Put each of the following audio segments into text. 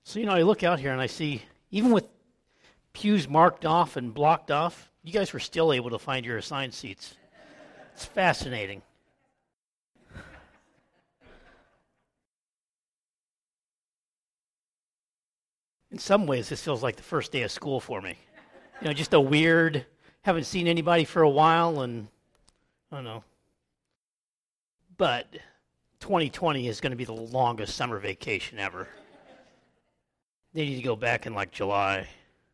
So, I look out here and I see, even with pews marked off and blocked off, you guys were still able to find your assigned seats. It's fascinating. In some ways, this feels like the first day of school for me. Just a weird, haven't seen anybody for a while, and I don't know. But 2020 is going to be the longest summer vacation ever. They need to go back in like July.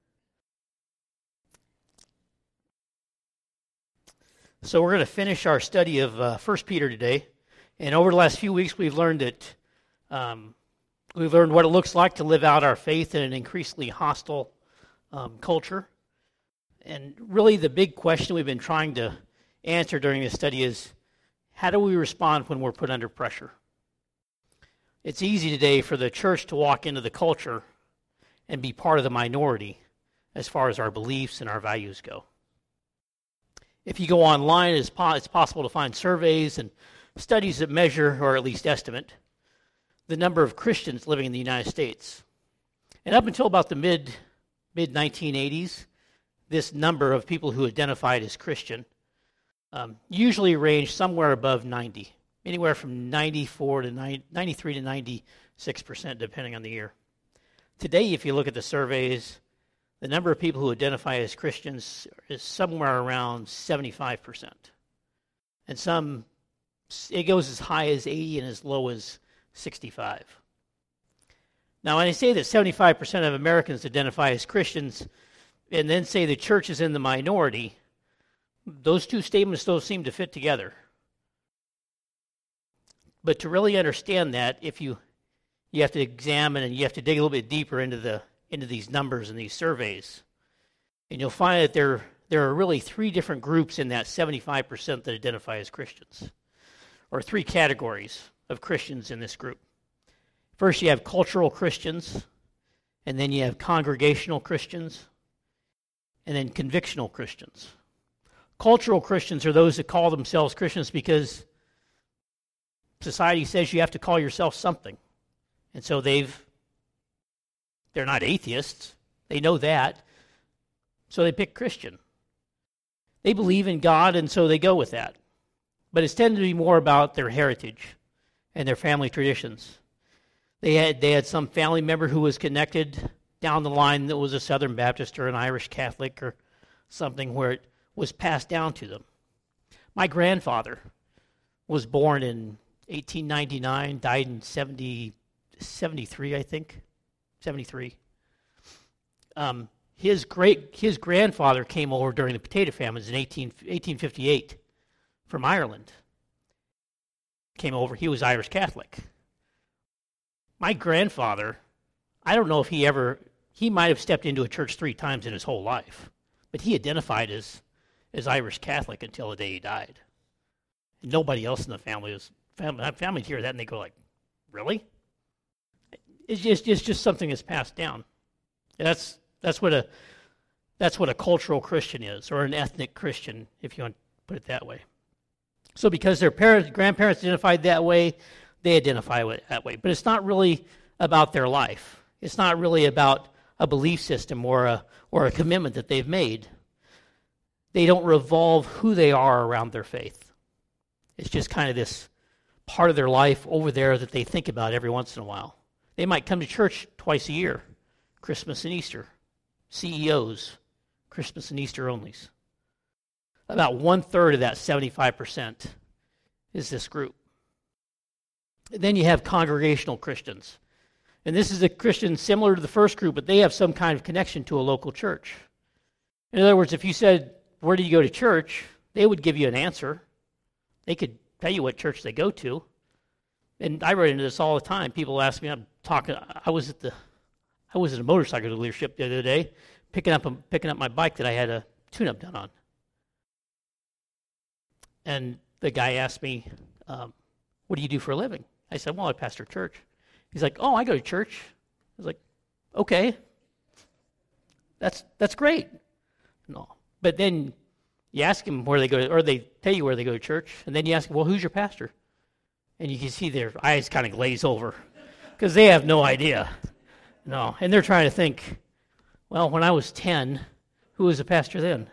So we're going to finish our study of 1 Peter today. And over the last few weeks, we've learned what it looks like to live out our faith in an increasingly hostile culture. And really the big question we've been trying to answer during this study is, how do we respond when we're put under pressure? It's easy today for the church to walk into the culture and be part of the minority as far as our beliefs and our values go. If you go online, it's possible to find surveys and studies that measure, or at least estimate, the number of Christians living in the United States. And up until about the mid-1980s, this number of people who identified as Christian usually ranged somewhere above 90, anywhere from 93 to 96%, depending on the year. Today, if you look at the surveys, the number of people who identify as Christians is somewhere around 75%. And it goes as high as 80 and as low as 65. Now, when I say that 75% of Americans identify as Christians and then say the church is in the minority, those two statements don't seem to fit together. But to really understand that, you have to examine and you have to dig a little bit deeper into these numbers and these surveys. And you'll find that there are really three different groups in that 75% that identify as Christians, or three categories of Christians in this group. First, you have cultural Christians, and then you have congregational Christians, and then convictional Christians. Cultural Christians are those that call themselves Christians because society says you have to call yourself something. And so they're not atheists. They know that. So they pick Christian. They believe in God, and so they go with that. But it's tended to be more about their heritage and their family traditions. They had some family member who was connected down the line that was a Southern Baptist or an Irish Catholic or something where it was passed down to them. My grandfather was born in 1899, died in 73, I think. 73. His grandfather came over during the potato famines in 1858 from Ireland. Came over. He was Irish Catholic. My grandfather, I don't know if he might have stepped into a church 3 times in his whole life, but he identified as Irish Catholic until the day he died. And nobody else in the family hear that and they go like, really? It's just something that's passed down. And that's what a cultural Christian is, or an ethnic Christian, if you want to put it that way. So because their grandparents identified that way, they identify that way. But it's not really about their life. It's not really about a belief system or a commitment that they've made. They don't revolve who they are around their faith. It's just kind of this part of their life over there that they think about every once in a while. They might come to church twice a year, Christmas and Easter. CEOs, Christmas and Easter onlys. About 1/3 of that 75% is this group. Then you have congregational Christians. And this is a Christian similar to the first group, but they have some kind of connection to a local church. In other words, if you said, where do you go to church? They would give you an answer. They could tell you what church they go to. And I run into this all the time. People ask me, I was at a motorcycle dealership the other day, picking up my bike that I had a tune-up done on. And the guy asked me, what do you do for a living? I said, well, I pastor a church. He's like, oh, I go to church. I was like, okay, that's great. No, but then you ask them where they go to, or they tell you where they go to church, and then you ask them, well, who's your pastor? And you can see their eyes kind of glaze over because they have no idea. No, and they're trying to think, well, when I was 10, who was a pastor then?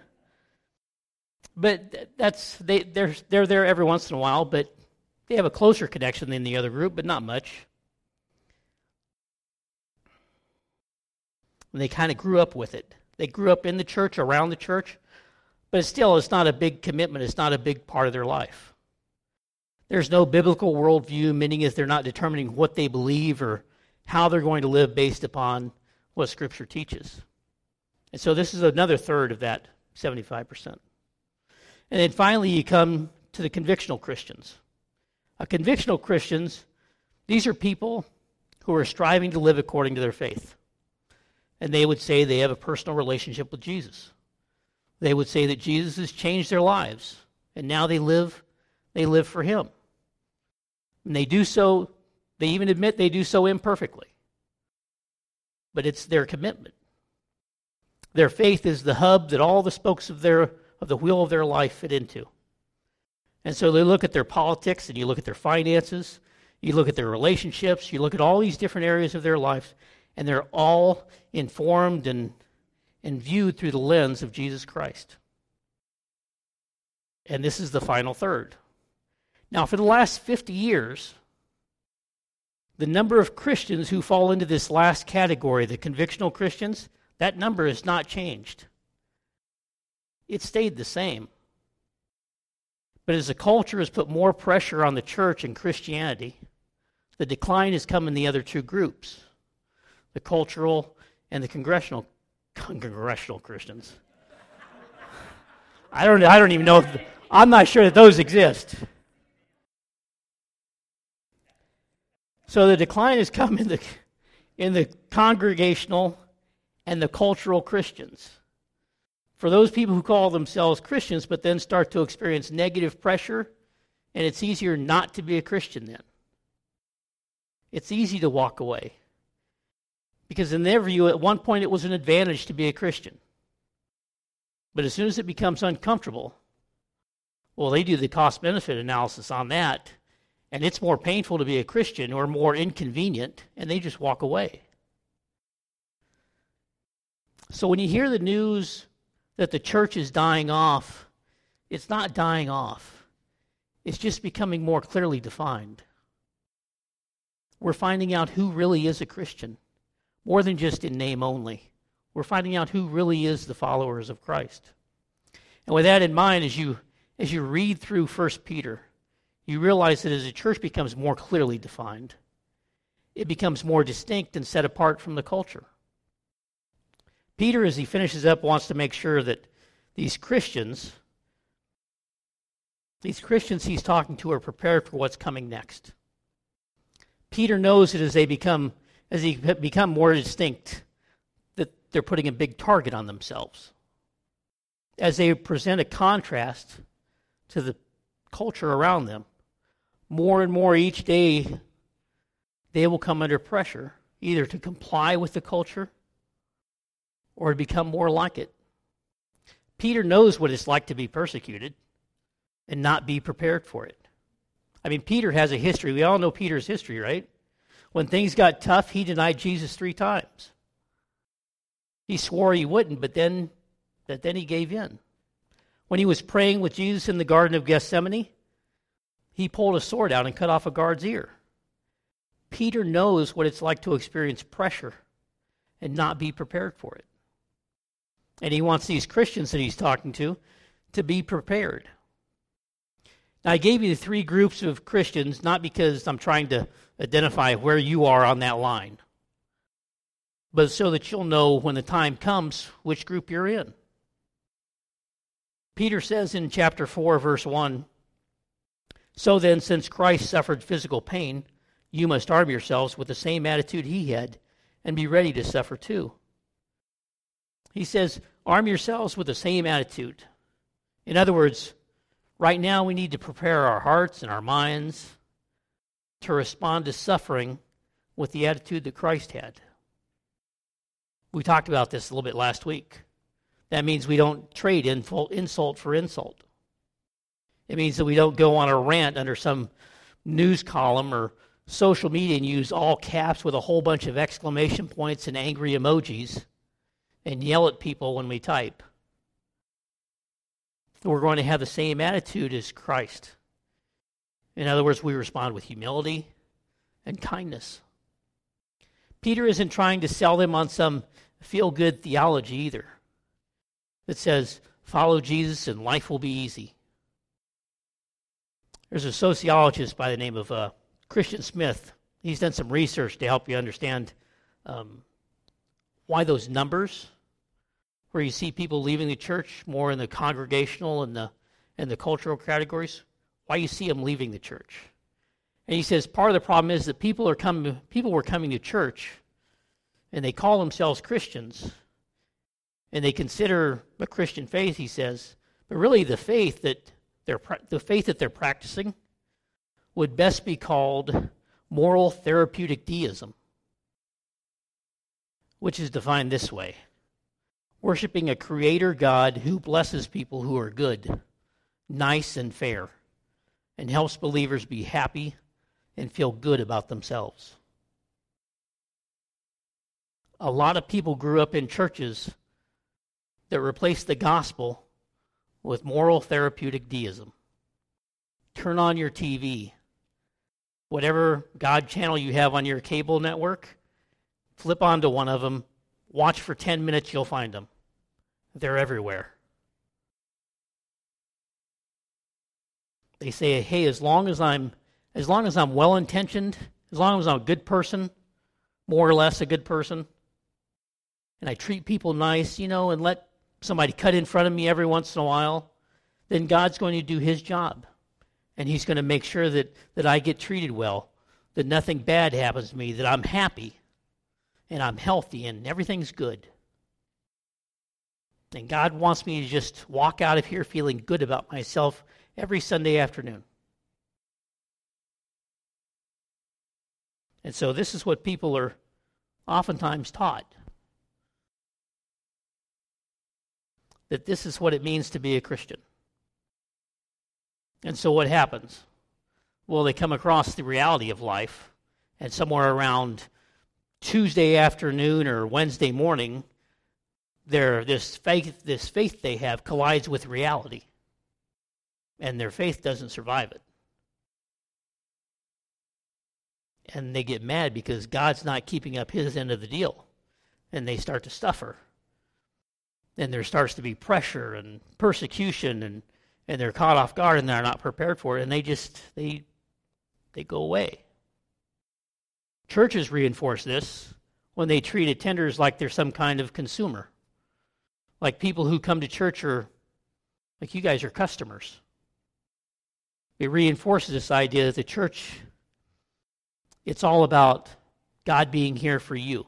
But they're there every once in a while, but they have a closer connection than the other group, but not much. And they kind of grew up with it. They grew up in the church, around the church, but still, it's not a big commitment. It's not a big part of their life. There's no biblical worldview, meaning is they're not determining what they believe or how they're going to live based upon what Scripture teaches. And so this is another third of that 75%. And then finally, you come to the convictional Christians. Convictional Christians, these are people who are striving to live according to their faith. And they would say they have a personal relationship with Jesus. They would say that Jesus has changed their lives, and now they live for Him. And they do so, they even admit they do so imperfectly. But it's their commitment. Their faith is the hub that all the spokes of the wheel of their life fit into. And so they look at their politics, and you look at their finances, you look at their relationships, you look at all these different areas of their life, and they're all informed and viewed through the lens of Jesus Christ. And this is the final third. Now, for the last 50 years, the number of Christians who fall into this last category, the convictional Christians, that number has not changed. It stayed the same. But as the culture has put more pressure on the church and Christianity, the decline has come in the other two groups, the cultural and the congressional Christians. I don't even know I'm not sure that those exist. So the decline has come in the congregational and the cultural Christians. For those people who call themselves Christians but then start to experience negative pressure, and it's easier not to be a Christian then. It's easy to walk away. Because in their view, at one point it was an advantage to be a Christian. But as soon as it becomes uncomfortable, well, they do the cost-benefit analysis on that, and it's more painful to be a Christian or more inconvenient, and they just walk away. So when you hear the news that the church is dying off, it's not dying off. It's just becoming more clearly defined. We're finding out who really is a Christian, more than just in name only. We're finding out who really is the followers of Christ. And with that in mind, as you read through 1 Peter, you realize that as the church becomes more clearly defined, it becomes more distinct and set apart from the culture. Peter, as he finishes up, wants to make sure that these Christians he's talking to are prepared for what's coming next. Peter knows that as they become more distinct, that they're putting a big target on themselves. As they present a contrast to the culture around them, more and more each day, they will come under pressure, either to comply with the culture or to become more like it. Peter knows what it's like to be persecuted and not be prepared for it. I mean, Peter has a history. We all know Peter's history, right? When things got tough, he denied Jesus 3 times. He swore he wouldn't, but then he gave in. When he was praying with Jesus in the Garden of Gethsemane, he pulled a sword out and cut off a guard's ear. Peter knows what it's like to experience pressure and not be prepared for it. And he wants these Christians that he's talking to be prepared. Now, I gave you the 3 groups of Christians, not because I'm trying to identify where you are on that line, but so that you'll know when the time comes which group you're in. Peter says in chapter 4, verse 1, "So then, since Christ suffered physical pain, you must arm yourselves with the same attitude he had and be ready to suffer too." He says, arm yourselves with the same attitude. In other words, right now we need to prepare our hearts and our minds to respond to suffering with the attitude that Christ had. We talked about this a little bit last week. That means we don't trade insult for insult. It means that we don't go on a rant under some news column or social media and use all caps with a whole bunch of exclamation points and angry emojis and yell at people when we type. We're going to have the same attitude as Christ. In other words, we respond with humility and kindness. Peter isn't trying to sell them on some feel-good theology either that says, follow Jesus and life will be easy. There's a sociologist by the name of Christian Smith. He's done some research to help you understand why those numbers, where you see people leaving the church more in the congregational and the cultural categories, why you see them leaving the church. And he says part of the problem is that people were coming to church and they call themselves Christians and they consider a Christian faith, he says, but really the faith that they're practicing would best be called moral therapeutic deism, which is defined this way: worshiping a creator God who blesses people who are good, nice, and fair, and helps believers be happy and feel good about themselves. A lot of people grew up in churches that replaced the gospel with moral therapeutic deism. Turn on your TV. Whatever God channel you have on your cable network, flip onto one of them, watch for 10 minutes, you'll find them. They're everywhere. They say, hey, as long as I'm well-intentioned, as long as I'm a good person, more or less a good person, and I treat people nice, and let somebody cut in front of me every once in a while, then God's going to do his job. And he's going to make sure that I get treated well, that nothing bad happens to me, that I'm happy, and I'm healthy, and everything's good. And God wants me to just walk out of here feeling good about myself every Sunday afternoon. And so this is what people are oftentimes taught. That this is what it means to be a Christian. And so what happens? Well, they come across the reality of life, and somewhere around Tuesday afternoon or Wednesday morning, this faith they have collides with reality, and their faith doesn't survive it. And they get mad because God's not keeping up his end of the deal, and they start to suffer. And there starts to be pressure and persecution, and they're caught off guard and they're not prepared for it, and they go away. Churches reinforce this when they treat attenders like they're some kind of consumer. Like people who come to church are, like you guys are customers. It reinforces this idea that the church, it's all about God being here for you.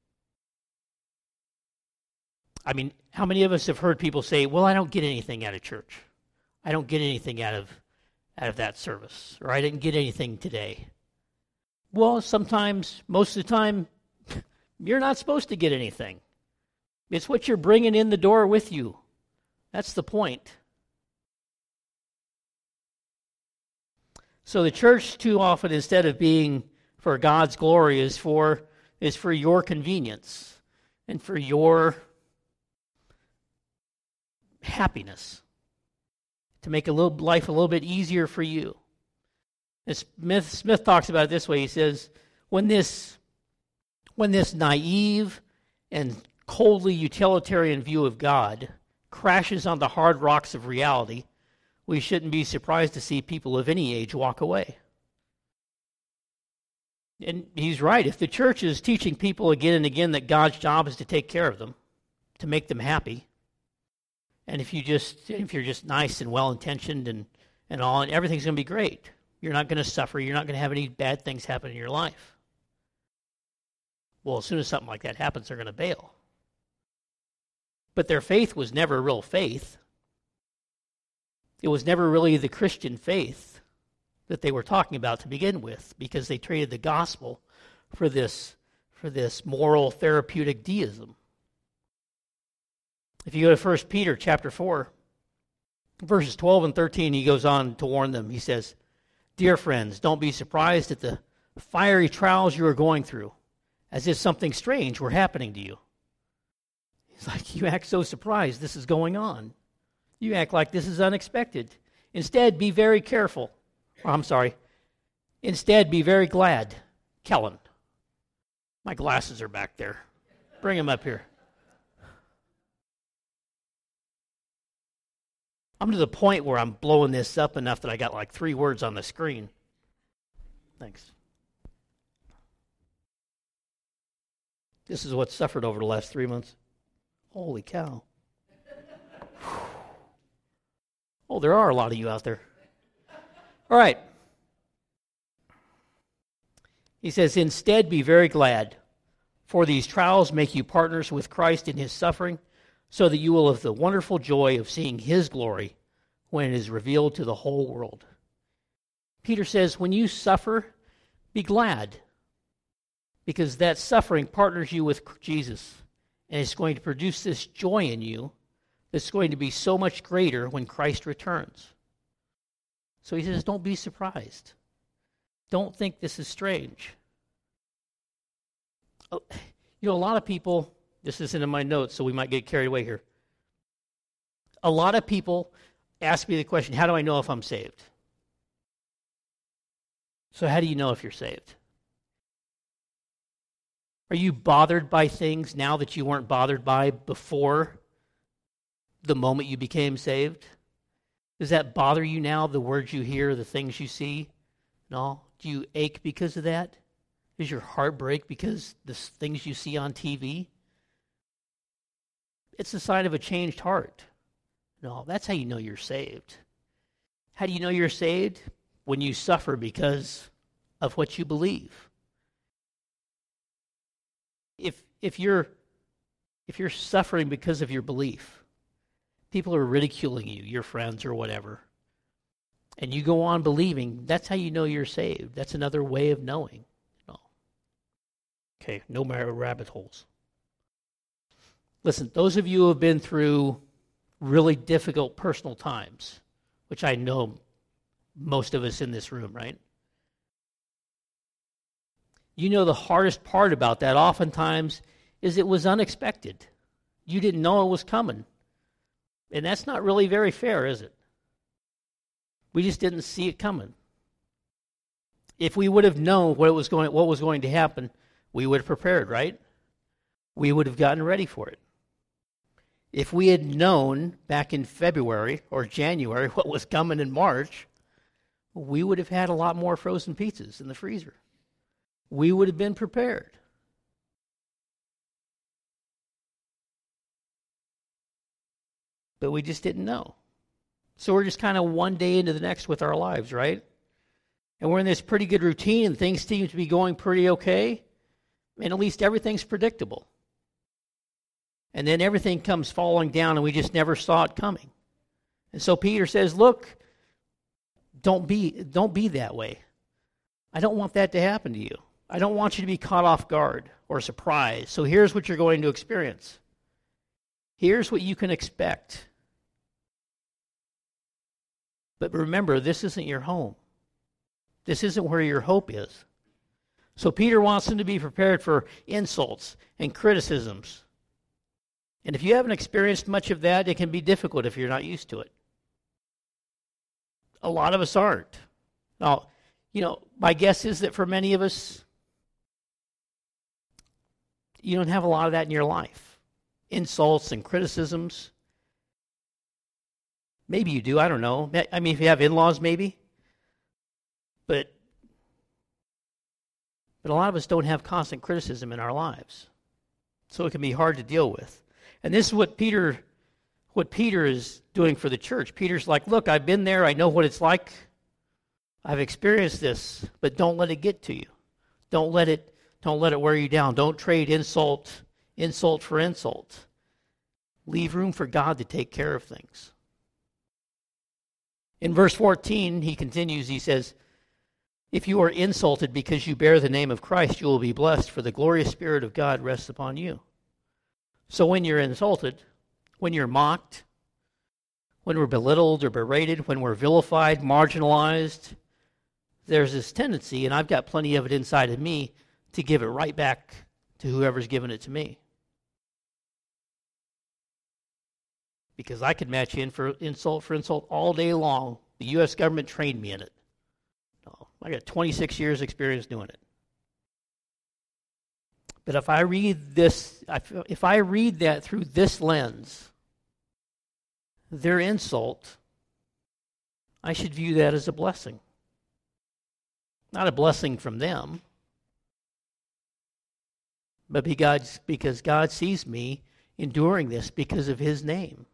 I mean, how many of us have heard people say, well, I don't get anything out of church. I don't get anything out of that service, or I didn't get anything today. Well, sometimes, most of the time, you're not supposed to get anything. It's what you're bringing in the door with you. That's the point. So the church too often, instead of being for God's glory, is for your convenience and for your happiness, to make life a little bit easier for you. Smith talks about it this way. He says, when this naive and coldly utilitarian view of God crashes on the hard rocks of reality, we shouldn't be surprised to see people of any age walk away. And he's right. If the church is teaching people again and again that God's job is to take care of them, to make them happy, and if you're just nice and well-intentioned and all, and everything's going to be great. You're not going to suffer. You're not going to have any bad things happen in your life. Well, as soon as something like that happens, they're going to bail. But their faith was never real faith. It was never really the Christian faith that they were talking about to begin with, because they traded the gospel for this moral therapeutic deism. If you go to 1 Peter chapter 4, verses 12 and 13, he goes on to warn them. He says, "Dear friends, don't be surprised at the fiery trials you are going through, as if something strange were happening to you. He's like, you act so surprised this is going on. You act like this is unexpected. Instead, be very careful. Instead, be very glad. Kellen. My glasses are back there. Bring them up here. I'm to the point where I'm blowing this up enough that I got like 3 words on the screen. Thanks. This is what's suffered over the last 3 months. Holy cow. Oh, there are a lot of you out there. All right. He says, instead be very glad, for these trials make you partners with Christ in his suffering, so that you will have the wonderful joy of seeing his glory when it is revealed to the whole world. Peter says, when you suffer, be glad, because that suffering partners you with Jesus, and it's going to produce this joy in you that's going to be so much greater when Christ returns. So he says, don't be surprised. Don't think this is strange. You know, a lot of people, this isn't in my notes, so we might get carried away here. A lot of people ask me the question, how do I know if I'm saved? So how do you know if you're saved? Are you bothered by things now that you weren't bothered by before the moment you became saved? Does that bother you now, the words you hear, the things you see? No? Do you ache because of that? Does your heart break because the things you see on TV? It's a sign of a changed heart. No, that's how you know you're saved. How do you know you're saved? When you suffer because of what you believe. If you're suffering because of your belief, people are ridiculing you, your friends or whatever, and you go on believing, that's how you know you're saved. That's another way of knowing. No. Okay, no more rabbit holes. Listen, those of you who have been through really difficult personal times, which I know most of us in this room, right? You know the hardest part about that oftentimes is it was unexpected. You didn't know it was coming. And that's not really very fair, is it? We just didn't see it coming. If we would have known what was going to happen, we would have prepared, right? We would have gotten ready for it. If we had known back in February or January what was coming in March, we would have had a lot more frozen pizzas in the freezer. We would have been prepared. But we just didn't know. So we're just kind of one day into the next with our lives, right? And we're in this pretty good routine and things seem to be going pretty okay. And at least everything's predictable. And then everything comes falling down and we just never saw it coming. And so Peter says, look, don't be that way. I don't want that to happen to you. I don't want you to be caught off guard or surprised. So here's what you're going to experience. Here's what you can expect. But remember, this isn't your home. This isn't where your hope is. So Peter wants them to be prepared for insults and criticisms. And if you haven't experienced much of that, it can be difficult if you're not used to it. A lot of us aren't. Now, my guess is that for many of us, you don't have a lot of that in your life. Insults and criticisms. Maybe you do, I don't know. I mean, if you have in-laws, maybe. But a lot of us don't have constant criticism in our lives. So it can be hard to deal with. And this is what Peter is doing for the church. Peter's like, look, I've been there. I know what it's like. I've experienced this, but don't let it get to you. Don't let it wear you down. Don't trade insult for insult. Leave room for God to take care of things. In verse 14, he continues, he says, if you are insulted because you bear the name of Christ, you will be blessed, for the glorious Spirit of God rests upon you. So when you're insulted, when you're mocked, when we're belittled or berated, when we're vilified, marginalized, there's this tendency, and I've got plenty of it inside of me, to give it right back to whoever's given it to me. Because I could match in for insult all day long. The U.S. government trained me in it. I got 26 years experience doing it. But if I read that through this lens, their insult, I should view that as a blessing. Not a blessing from them, but because God sees me enduring this because of his name.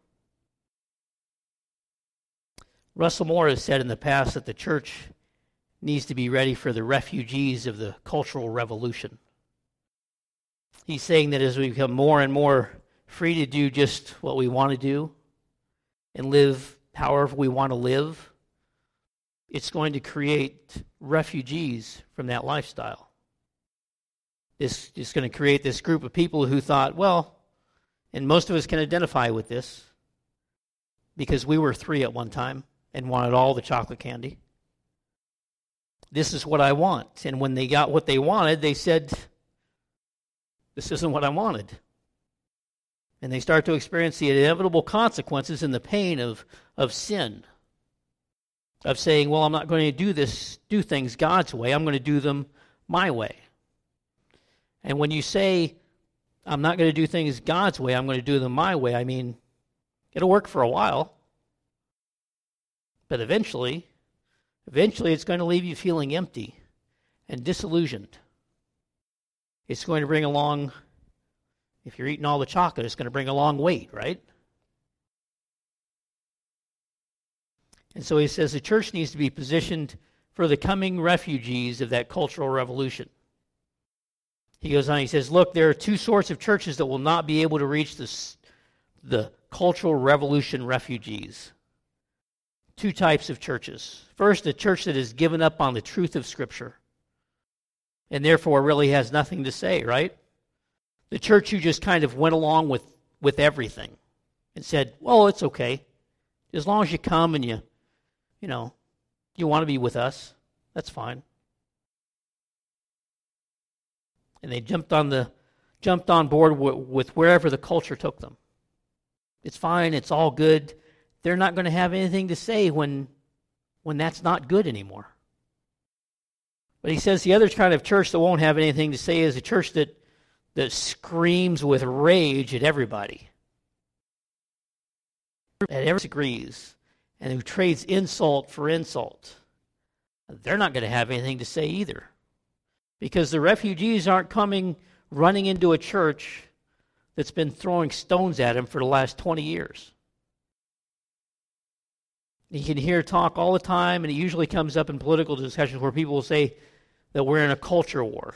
Russell Moore has said in the past that the church needs to be ready for the refugees of the Cultural Revolution. He's saying that as we become more and more free to do just what we want to do and live however we want to live, it's going to create refugees from that lifestyle. It's going to create this group of people who thought, well, and most of us can identify with this because we were 3 at one time and wanted all the chocolate candy. This is what I want. And when they got what they wanted, they said, this isn't what I wanted. And they start to experience the inevitable consequences and the pain of sin. Of saying, well, I'm not going to do things God's way. I'm going to do them my way. And when you say, I'm not going to do things God's way, I'm going to do them my way, I mean, it'll work for a while. But eventually it's going to leave you feeling empty and disillusioned. It's going to bring along, if you're eating all the chocolate, it's going to bring along weight, right? And so he says the church needs to be positioned for the coming refugees of that cultural revolution. He goes on, he says, look, there are 2 sorts of churches that will not be able to reach the cultural revolution refugees. 2 types of churches. First, a church that has given up on the truth of Scripture and therefore really has nothing to say, right? The church who just kind of went along with everything and said, well, it's okay. As long as you come and you want to be with us, that's fine. And they jumped on board with wherever the culture took them. It's fine, it's all good. They're not going to have anything to say when that's not good anymore. But he says the other kind of church that won't have anything to say is a church that screams with rage at everybody. That everyone disagrees and who trades insult for insult. They're not going to have anything to say either. Because the refugees aren't coming running into a church that's been throwing stones at them for the last 20 years. You can hear talk all the time, and it usually comes up in political discussions where people will say that we're in a culture war.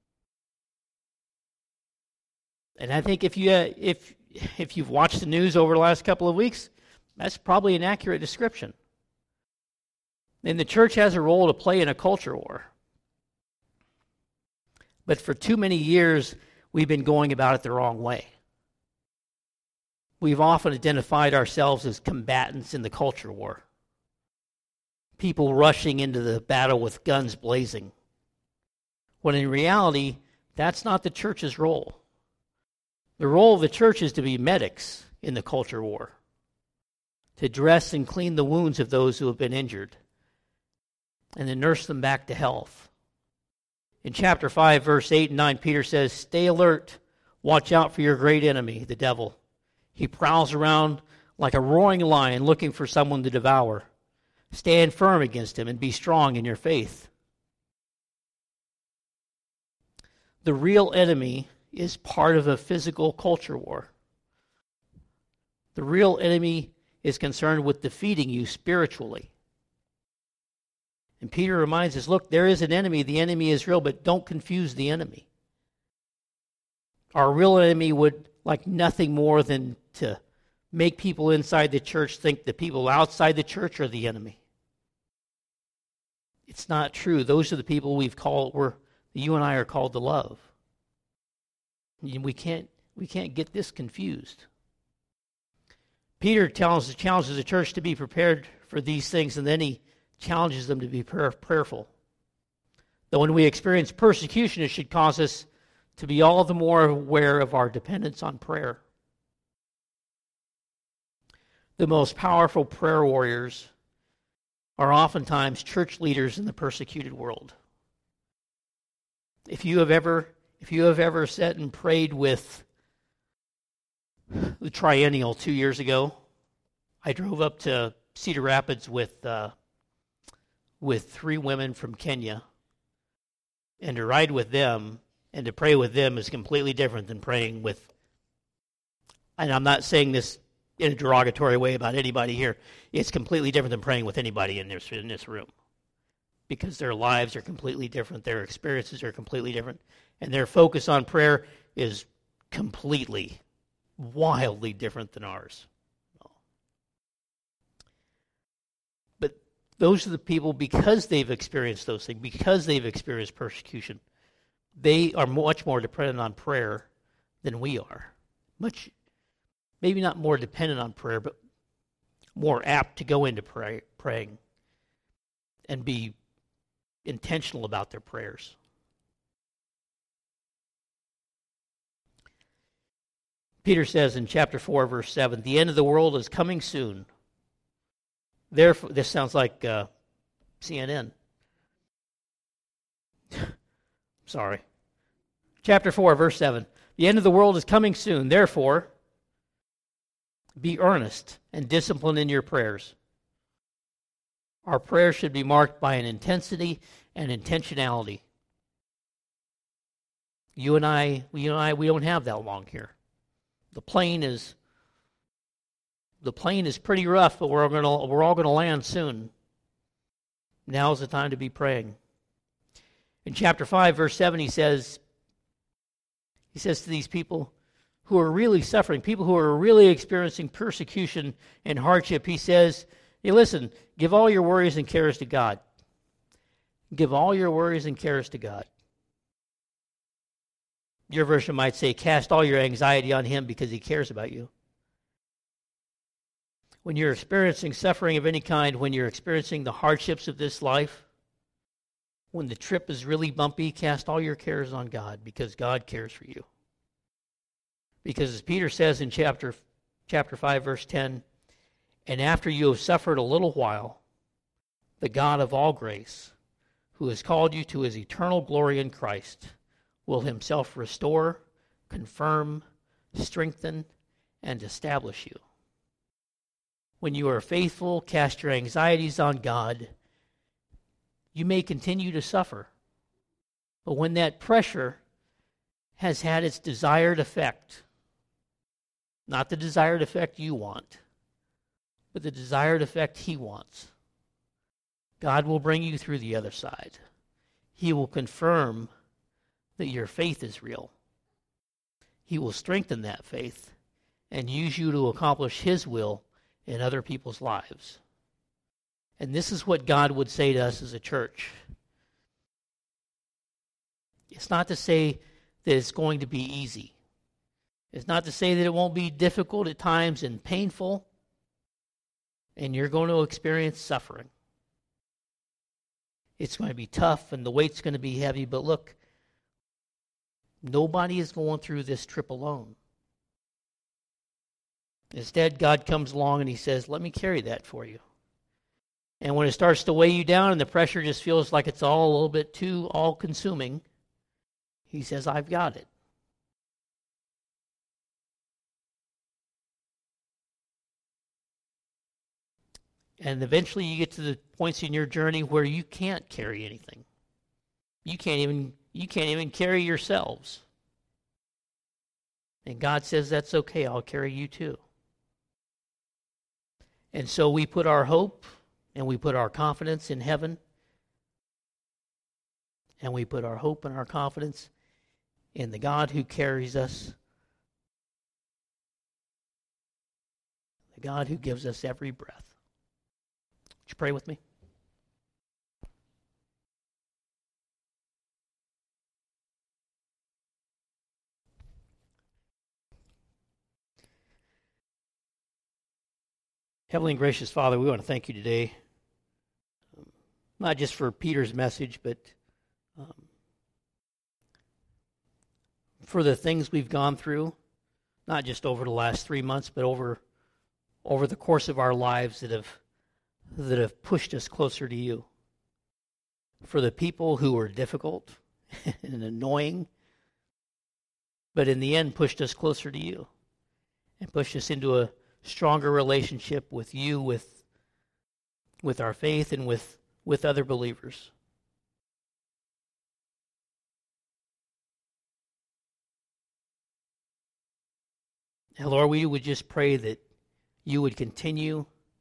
And I think if you've watched the news over the last couple of weeks, that's probably an accurate description. And the church has a role to play in a culture war. But for too many years, we've been going about it the wrong way. We've often identified ourselves as combatants in the culture war. People rushing into the battle with guns blazing. When in reality, that's not the church's role. The role of the church is to be medics in the culture war, to dress and clean the wounds of those who have been injured, and to nurse them back to health. In chapter 5, verse 8 and 9, Peter says, stay alert, watch out for your great enemy, the devil. He prowls around like a roaring lion looking for someone to devour. Stand firm against him and be strong in your faith. The real enemy is part of a physical culture war. The real enemy is concerned with defeating you spiritually. And Peter reminds us, look, there is an enemy. The enemy is real, but don't confuse the enemy. Our real enemy would like nothing more than to make people inside the church think the people outside the church are the enemy. It's not true. Those are the people you and I are called to love. We can't get this confused. Peter challenges the church to be prepared for these things, and then he challenges them to be prayerful. That when we experience persecution, it should cause us to be all the more aware of our dependence on prayer. The most powerful prayer warriors are oftentimes church leaders in the persecuted world. If you have ever sat and prayed with the Triennial 2 years ago, I drove up to Cedar Rapids with 3 women from Kenya, and to ride with them and to pray with them is completely different than praying with, and I'm not saying this in a derogatory way about anybody here, it's completely different than praying with anybody in this room. Because their lives are completely different, their experiences are completely different, and their focus on prayer is completely, wildly different than ours. But those are the people, because they've experienced those things, because they've experienced persecution, they are much more dependent on prayer than we are. Maybe not more dependent on prayer, but more apt to go into praying and be intentional about their prayers. Peter says in chapter 4, verse 7, the end of the world is coming soon. Therefore, this sounds like CNN. Sorry. Chapter 4, verse 7, the end of the world is coming soon. Therefore, be earnest and disciplined in your prayers. Our prayers should be marked by an intensity and intentionality. You and I, we don't have that long here. The plane is pretty rough, but we're all gonna land soon. Now's the time to be praying. In chapter 5, verse 7, he says to these people who are really suffering, people who are really experiencing persecution and hardship, he says, hey, listen, give all your worries and cares to God. Give all your worries and cares to God. Your version might say, cast all your anxiety on him because he cares about you. When you're experiencing suffering of any kind, when you're experiencing the hardships of this life, when the trip is really bumpy, cast all your cares on God because God cares for you. Because as Peter says in chapter 5, verse 10, and after you have suffered a little while, the God of all grace, who has called you to his eternal glory in Christ, will himself restore, confirm, strengthen, and establish you. When you are faithful, cast your anxieties on God, you may continue to suffer. But when that pressure has had its desired effect, not the desired effect you want, but the desired effect he wants, God will bring you through the other side. He will confirm that your faith is real. He will strengthen that faith and use you to accomplish his will in other people's lives. And this is what God would say to us as a church. It's not to say that it's going to be easy. It's not to say that it won't be difficult at times and painful, and you're going to experience suffering. It's going to be tough and the weight's going to be heavy, but look, nobody is going through this trip alone. Instead, God comes along and he says, let me carry that for you. And when it starts to weigh you down and the pressure just feels like it's all a little bit too all-consuming, he says, I've got it. And eventually you get to the points in your journey where you can't carry anything. You can't even carry yourselves. And God says, that's okay, I'll carry you too. And so we put our hope and we put our confidence in heaven. And we put our hope and our confidence in the God who carries us. The God who gives us every breath. Would you pray with me? Heavenly and gracious Father, we want to thank you today, not just for Peter's message, but um, for the things we've gone through, not just over the last 3 months, but over the course of our lives that have pushed us closer to you. For the people who were difficult and annoying, but in the end pushed us closer to you and pushed us into a stronger relationship with you, with our faith and with other believers. And Lord, we would just pray that you would continue,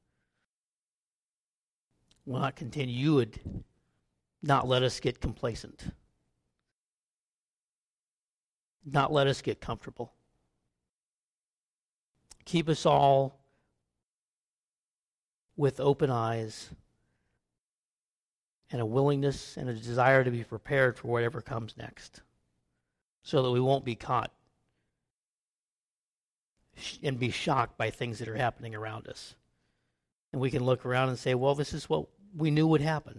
well, not continue, you would not let us get complacent. Not let us get comfortable. Keep us all with open eyes and a willingness and a desire to be prepared for whatever comes next, so that we won't be caught and be shocked by things that are happening around us. And we can look around and say, well, this is what we knew would happen.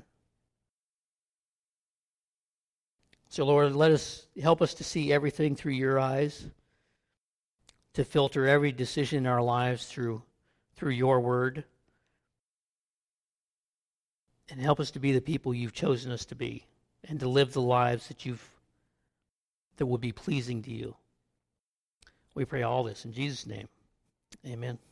So Lord, help us to see everything through your eyes, to filter every decision in our lives through your word, and help us to be the people you've chosen us to be, and to live the lives that will be pleasing to you. We pray all this in Jesus' name. Amen.